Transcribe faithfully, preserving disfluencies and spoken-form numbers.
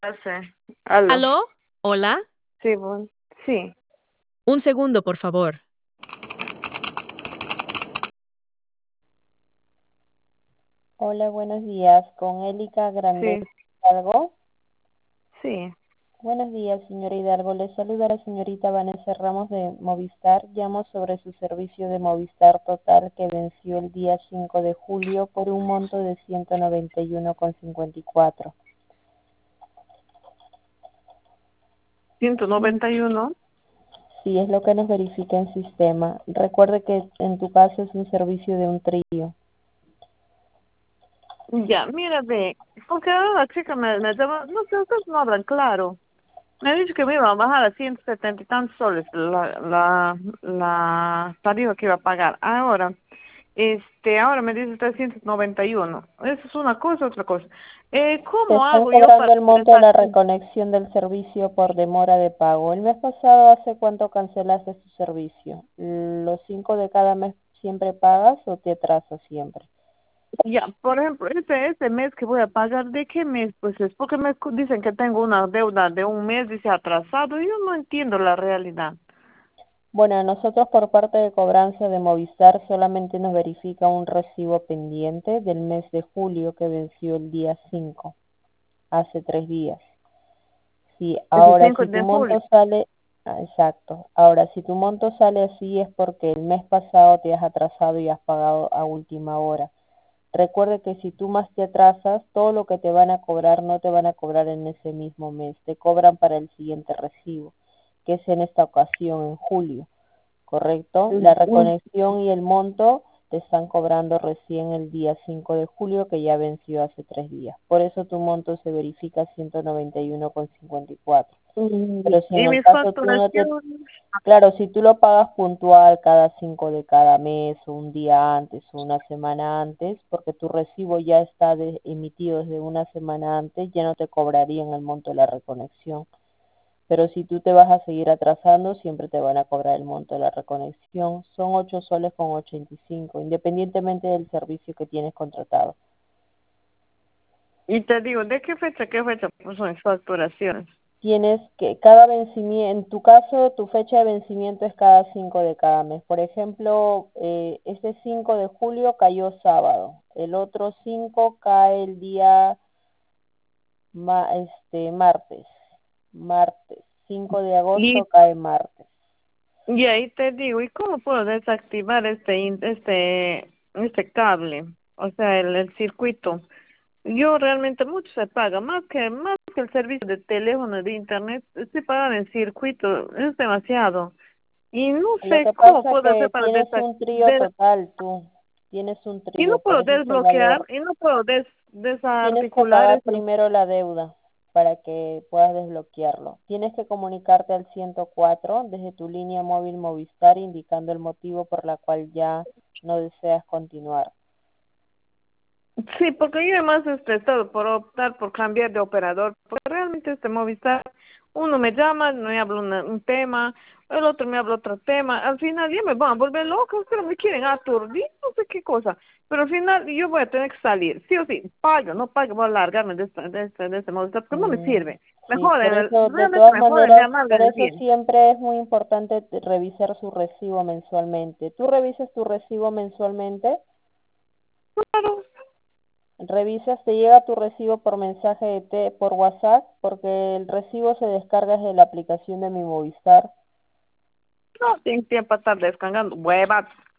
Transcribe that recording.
Hace. Aló. ¿Aló? ¿Hola? Sí, bueno. Sí, Un segundo, por favor. Hola, buenos días. Con Élica Grande sí, Hidalgo. sí. Buenos días, señora Hidalgo. Le saluda la señorita Vanessa Ramos de Movistar. Llamo sobre su servicio de Movistar Total que venció el día cinco de julio por un monto de ciento noventa y uno con cincuenta y cuatro. ciento noventa y uno. Sí, es lo que nos verifica en sistema. Recuerde que en tu caso es un servicio de un trío. Ya, mira, ve. Porque ahora la chica me, me llama. No sé, ustedes no hablan claro. Me ha dicho que me iba a bajar a ciento setenta y tantos soles la, la, la tarifa que iba a pagar. Ahora, este, ahora me dice trescientos noventa y uno. Eso es una cosa, otra cosa. Eh, Te ¿cómo están hago yo cobrando para el monto de ingresar? la reconexión del servicio por demora de pago. El mes pasado, ¿hace cuánto cancelaste tu servicio? ¿Los cinco de cada mes siempre pagas o te atrasas siempre? Ya, por ejemplo, este, este mes que voy a pagar, ¿de qué mes? Pues es porque me escu- dicen que tengo una deuda de un mes, dice atrasado, y yo no entiendo la realidad. Bueno, nosotros por parte de cobranza de Movistar solamente nos verifica un recibo pendiente del mes de julio que venció el día cinco, hace tres días. Sí, Ese ahora cinco si tu de julio. monto sale, ah, exacto, ahora si tu monto sale así es porque el mes pasado te has atrasado y has pagado a última hora. Recuerde que si tú más te atrasas, todo lo que te van a cobrar no te van a cobrar en ese mismo mes, te cobran para el siguiente recibo, que es en esta ocasión, en julio, ¿correcto? La Mm, reconexión y el monto te están cobrando recién el día cinco de julio, que ya venció hace tres días. Por eso tu monto se verifica ciento noventa y uno con cincuenta y cuatro. mm, Pero si en Y el mis caso tú no te... facturaciones. Claro, si tú lo pagas puntual cada cinco de cada mes, o un día antes, o una semana antes, porque tu recibo ya está de- emitido desde una semana antes, ya no te cobrarían el monto de la reconexión. Pero si tú te vas a seguir atrasando, siempre te van a cobrar el monto de la reconexión. Son ocho soles con ochenta y cinco, independientemente del servicio que tienes contratado. Y te digo, ¿de qué fecha, qué fecha pues son mis facturaciones? Tienes que, cada vencimiento, en tu caso, tu fecha de vencimiento es cada cinco de cada mes. Por ejemplo, eh, este cinco de julio cayó sábado, el otro cinco cae el día ma, este, martes, martes, cinco de Y, agosto cae martes. y ahí te digo, ¿y cómo puedo desactivar este, in- este, este cable? O sea, el, el circuito. Yo realmente mucho se paga, más que más que el servicio de teléfono de internet, se paga en circuito, es demasiado. Y no Lo sé que cómo pasa puedo hacer que para tienes desac- un trío de- total, tú, tienes un y no trío, por puedo eso es el valor. desbloquear, y no puedo des, Tienes que desarticular pagar eso. primero la deuda para que puedas desbloquearlo. Tienes que comunicarte al ciento cuatro desde tu línea móvil Movistar indicando el motivo por la cual ya no deseas continuar. Sí, porque yo además este, he estado por optar por cambiar de operador, porque realmente este Movistar, uno me llama, me habla una- un tema, el otro me habla otro tema, al final ya me van a volver loca, pero me quieren aturdir, no sé qué cosa, pero al final yo voy a tener que salir, sí o sí, pago, no pago, voy a largarme de este, de este, de este Movistar, porque no me Mm, sirve, me sí, por joden, eso, el- de realmente todas me joden, me maneras, por amargan el eso bien. siempre es muy importante te- revisar su recibo mensualmente. ¿Tú revisas tu recibo mensualmente? Claro. Revisas, te llega tu recibo por mensaje de te, por WhatsApp, porque el recibo se descarga desde la aplicación de mi Movistar. No, tengo tiempo para estar descargando huevas.